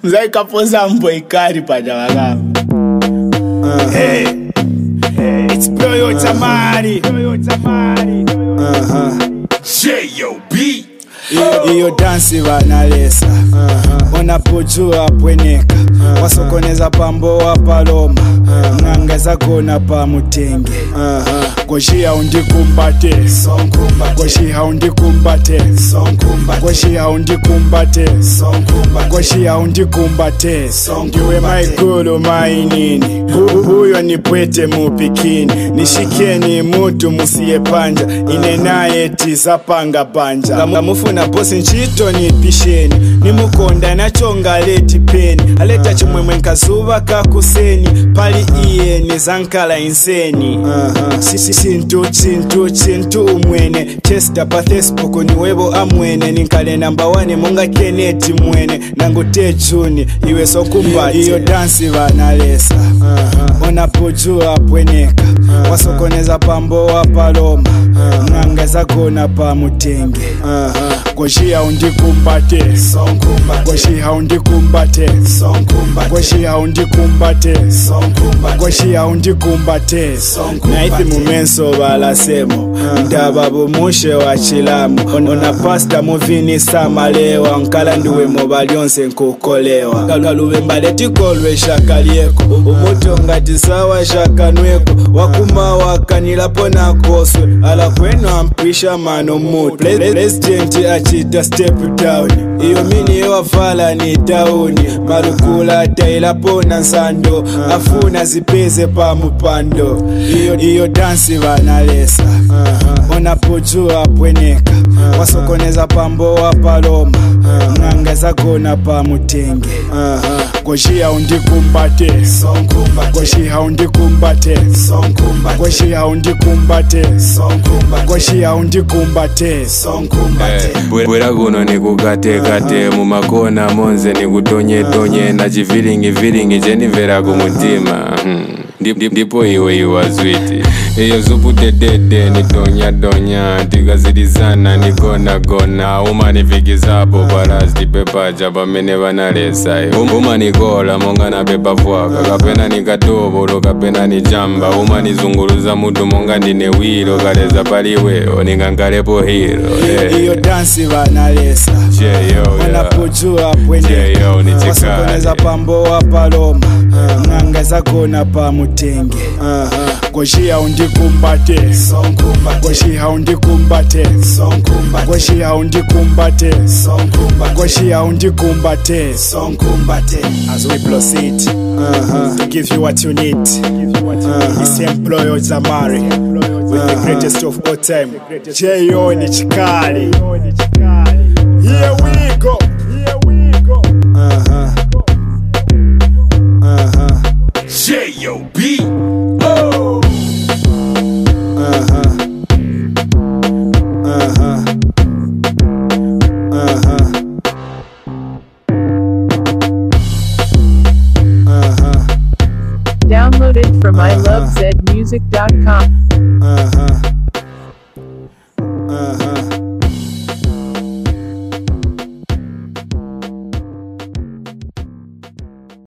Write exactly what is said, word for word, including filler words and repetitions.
Mzai kapoza mbo ikari paja wangu. Hey, it's Ployo Tamari. J O B. Iyo dansi vanalesa unapojua pweneka wasokoneza pambo wa paloma ngangeza kona pa mutenge Goshi haundi kumbate Goshi haundi kumbate Goshi haundi kumbate Goshi haundi kumbate Ndiwe maikulu mainini Huyo ni pwete mupikini Nishikeni mutu musiye panja Inenaye tiza panga panja Gamufuna bosi nchito ni pisheni Nimukonda na chonga leti peni Aleta chumwemwe nkazuba kakuseni Pali iye ni zankala inseni Sisi Sintu, chintu, chintu umwene Chesta pathespoko ni webo amwene Ninkale namba wane munga keneti mwene Nangu techuni, iwe sokumbati Iyo dansi vanalesa Unapojua pweneka Wasokoneza pambo wa paloma Ngangeza kona pa mutenge Goshi haundi kumbate Goshi haundi kumbate Goshi haundi kumbate Goshi haundi kumbate Naithi mumenso bala semo Ndaba bumushe wa chilamu Ona pasta muvini sama lewa Nkala nduwe mobalionse nkukolewa Kalube mbaleti kolwe shaka lieko Umuto ngati sawa shaka nweko Wakuma wakanilapo na koswe Ala kwenu ampisha mano mutu President achita step down Iyo mini wafala ni tauni Marukula tailapo na nsando Afuna zipeze pa mupando Iyo, iyo dansi vanalesa Unapojua pweneka Wasokoneza pambo wa paloma Ngangeza kona pa mutenge Goshi haundi kumbate Goshi haundi kumbate Goshi haundi kumbate Goshi haundi kumbate Bwera guno ni kukate kate Mumakona monze ni kutonye tonye Na chivilingi vilingi jeni vera kumutima Ndipo iwe iwa zwiti Iyo zupu dedede ni donya donya Tigazidizana ni gona gona Uma ni vigizapo paras di pepa Jaba mene vanalesa Uma ni gola monga na pepa vuaka Kapena ni katobo kapena ni jamba Uma ni zunguruza mudu monga ndine wilo Kaleza paliweo ni ngangalepo hero Iyo dansi vanalesa Unapojua pweneka Wasokoneza pambo wa paloma Ngangeza kona pa mutenge Goshi haundi kumbate Goshi haundi kumbate Goshi haundi kumbate Goshi haundi kumbate As we proceed to give you what you need It's Ployo Tamari with the greatest of all time J O ni chikali Here we go Here we go J O B Oh Uh-huh Uh-huh Uh-huh Uh-huh Downloaded from I love zed music dot com Uh-huh Uh-huh